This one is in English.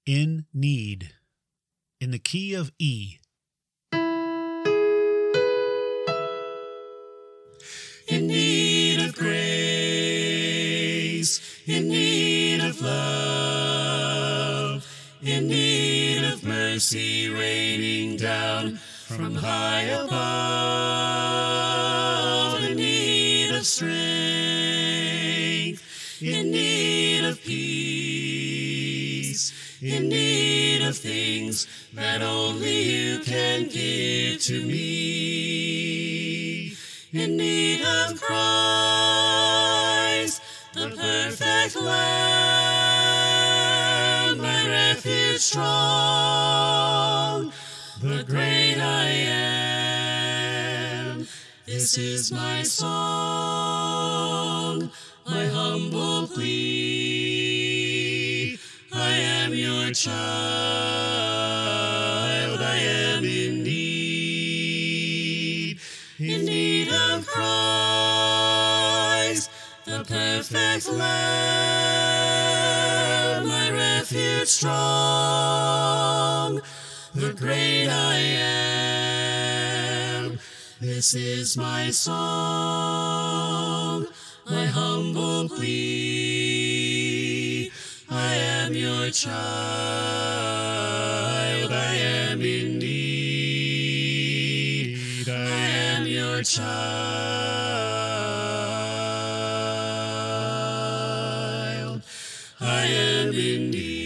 In Need, in the key of E. In need of grace, in need of love, in need of mercy raining down from high above, in need of strength, in need of peace, in need of things that only you can give to me. In need of Christ, the perfect Lamb, my refuge strong, the great I am. This is my song, my humble plea. I am your child, I am in need of Christ, the perfect Lamb, my refuge strong, the great I am. This is my song, my humble plea. I am your child, I am in need. I am your child, I am in need.